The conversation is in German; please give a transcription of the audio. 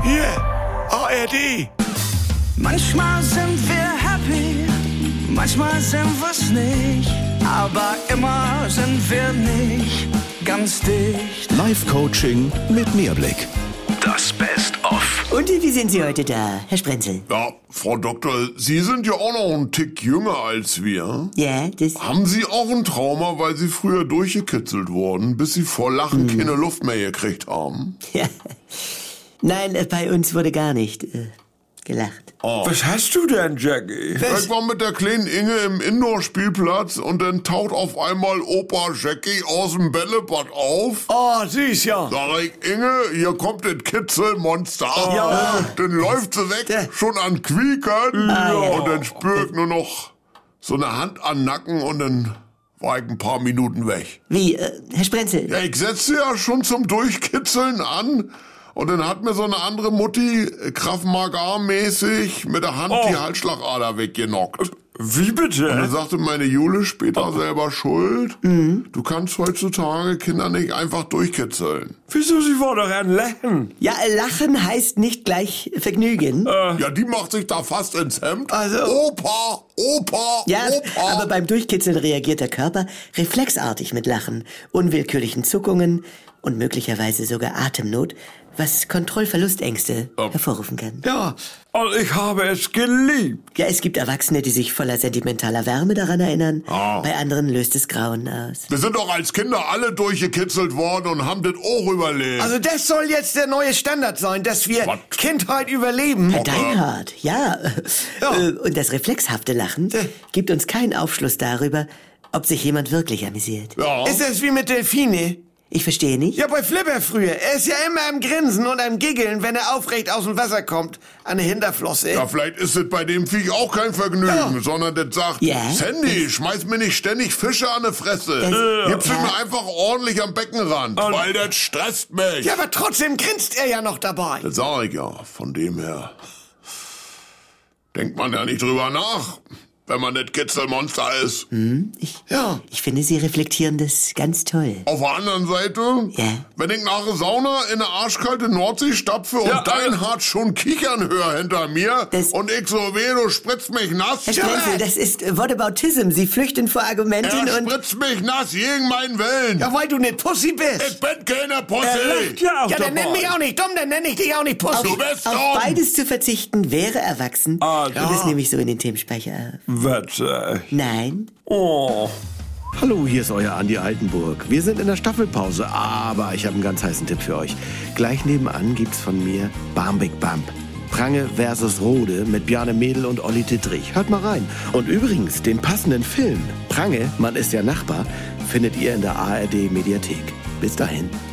Hier, ARD. Manchmal sind wir happy, manchmal sind wir's nicht, aber immer sind wir nicht ganz dicht. Live-Coaching mit Mehrblick. Das Best-of. Und wie sind Sie heute da, Herr Sprenzel? Ja, Frau Doktor, Sie sind ja auch noch einen Tick jünger als wir. Ja, das... Haben Sie auch ein Trauma, weil Sie früher durchgekitzelt wurden, bis Sie vor Lachen keine Luft mehr gekriegt haben? Ja. Nein, bei uns wurde gar nicht gelacht. Was hast du denn, Jackie? Ich war mit der kleinen Inge im Indoor-Spielplatz und dann taucht auf einmal Opa Jackie aus dem Bällebad auf. Oh, süß, ja. Sag ich, Inge, hier kommt das Kitzelmonster. Ja. Dann läuft sie weg, schon an Quiekern. ja. Und dann spür ich nur noch so eine Hand an den Nacken und dann war ich ein paar Minuten weg. Wie, Herr Sprenzel? Ja, ich setzte ja schon zum Durchkitzeln an. Und dann hat mir so eine andere Mutti, Krav Maga-mäßig, mit der Hand die Halsschlagader weggenockt. Wie bitte? Und dann sagte meine Jule später selber schuld. Du kannst heutzutage Kinder nicht einfach durchkitzeln. Wieso, sie war doch ein Lachen? Ja, Lachen heißt nicht gleich Vergnügen. Ja, die macht sich da fast ins Hemd. Also- Opa! Ja, aber beim Durchkitzeln reagiert der Körper reflexartig mit Lachen, unwillkürlichen Zuckungen und möglicherweise sogar Atemnot, was Kontrollverlustängste hervorrufen kann. Ja, und ich habe es geliebt. Ja, es gibt Erwachsene, die sich voller sentimentaler Wärme daran erinnern. Bei anderen löst es Grauen aus. Wir sind doch als Kinder alle durchgekitzelt worden und haben das auch überlebt. Also das soll jetzt der neue Standard sein, dass wir Was? Kindheit überleben. Herr Deinhardt, ja. Und das reflexhafte Lachen gibt uns keinen Aufschluss darüber, ob sich jemand wirklich amüsiert. Ja. Ist das wie mit Delfine? Ich verstehe nicht. Ja, bei Flipper früher. Er ist ja immer am Grinsen und am Giggeln, wenn er aufrecht aus dem Wasser kommt. An der Hinterflosse. Ja, vielleicht ist es bei dem Viech auch kein Vergnügen, sondern das sagt, Ja. Sandy, schmeiß mir nicht ständig Fische an die Fresse. Gib sie mir einfach ordentlich am Beckenrand, weil das stresst mich. Ja, aber trotzdem grinst er ja noch dabei. Das sag ich ja, von dem her. Denkt man ja nicht drüber nach, wenn man das Kitzelmonster ist. Ich finde, Sie reflektieren das ganz toll. Auf der anderen Seite, wenn ich nach der Sauna in eine arschkalte Nordsee stapfe und Deinhardt schon kichern höre hinter mir und ich so weh, du spritzt mich nass. Herr Sprenzel, das ist Whataboutism. Sie flüchten vor Argumenten Er und... spritzt mich nass gegen meinen Willen. Ja, weil du ne Pussy bist. Ich bin keine Pussy. Ja, auch Ja, dann nenn dabei. mich auch nicht dumm, dann nenn ich dich auch nicht Pussy. Du bist Auf dumm. beides zu verzichten wäre erwachsen. Und das nehme ich so in den Themenspeicher auf. Was? Nein? Oh. Hallo, hier ist euer Andi Altenburg. Wir sind in der Staffelpause, aber ich habe einen ganz heißen Tipp für euch. Gleich nebenan gibt's von mir Bambik Bump. Prange versus Rode mit Bjarne Mädel und Olli Dittrich. Hört mal rein. Und übrigens, den passenden Film Prange, man ist ja Nachbar, findet ihr in der ARD Mediathek. Bis dahin.